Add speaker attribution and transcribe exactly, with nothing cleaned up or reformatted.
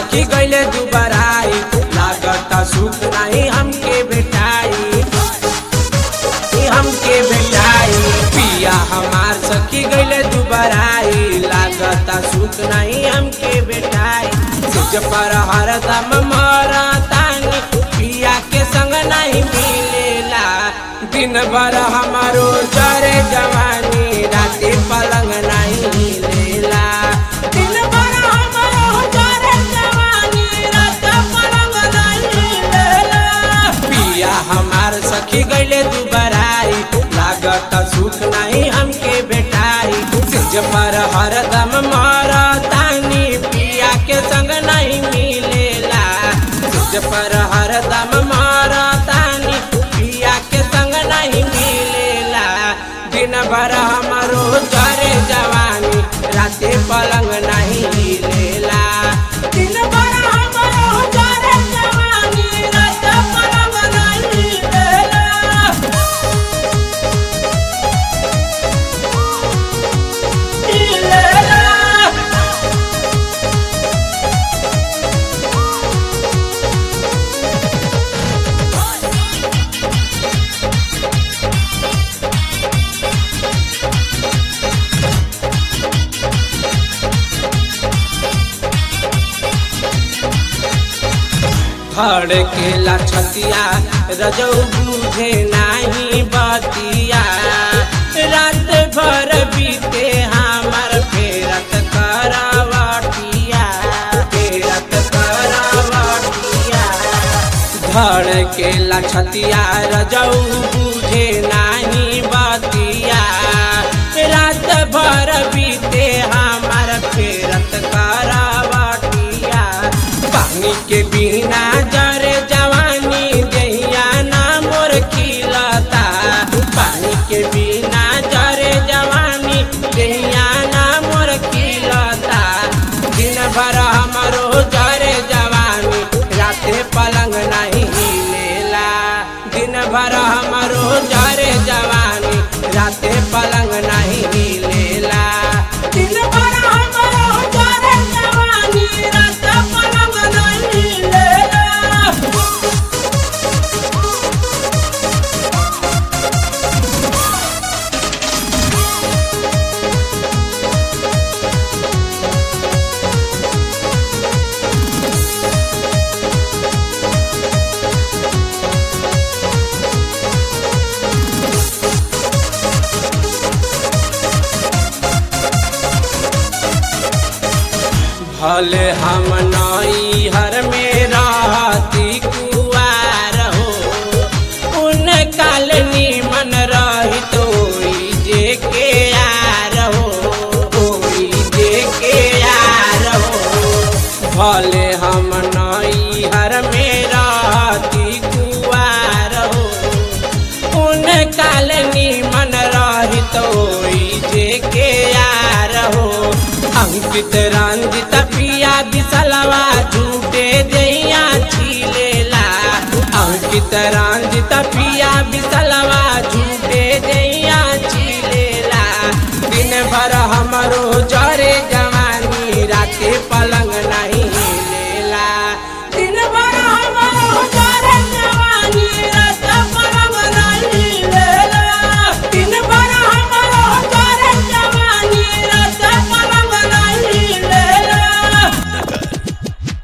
Speaker 1: सखी गईले दुबराई, लागता सुख नहीं हमके बेटाई, हमके बेटाई। पिया हमार सखी गईले दुबराई, लागता सुख नहीं हमके बेटाई। सिज पर हरदम मरतानी, पिया के संग नहीं मिलेला। दिन भर हमारो जरे जवानी, राती पलंग नहीं मिलेला। दिन भर हमारो जरे जवानी, रात पलंग नहीं मिलेला। पिया हमार सखी गईले दुबराई, लागत सुख नहीं हमके बेटाई। सिज पर हरदम मरतानी, पिया के संग नहीं मिलेला। सिज पर हरदम मरतानी, पिया के संग नहीं मिलेला। दिन भर हमारो जरे जवानी, राते पलंग नहीं मिलेला। दिन भर हमारो जरे जवानी, राते पलंग नहीं मिलेला। धड़केला छतिया रजौ बुझे नाही बतिया। रात भर बीते हमार फेरत करवटिया, फेरत करवटिया। धड़केला छतिया रजौ बुझे नाही बतिया। रात भर बीते हमार फेरत करवटिया। पानी के बिना जरे जवानी, जहिया ना मोर खिलता। पानी के बिना जरे जवानी, जहिया ना मोर खिलता। दिन भर हमारो जरे जवानी, राते पलंग नहीं हिलेला। दिन भर हमारो जरे जवानी, राते पलंग नहीं हिलेला। दिन भर हमारो जरे जवानी, राते पलंग नहीं हिलेला। भले हम नई हर में रहती कुआर हो, उन काल निमन रही तो जे के यार हो, कोई जे के यार हो। भले हम नई हर में रहती कुआर हो, उन काल निमन रही तो जे के यार हो। अंकित रंजित पिया बिसलवा, झूठे जइया छिलेला। अंकित रंजित पिया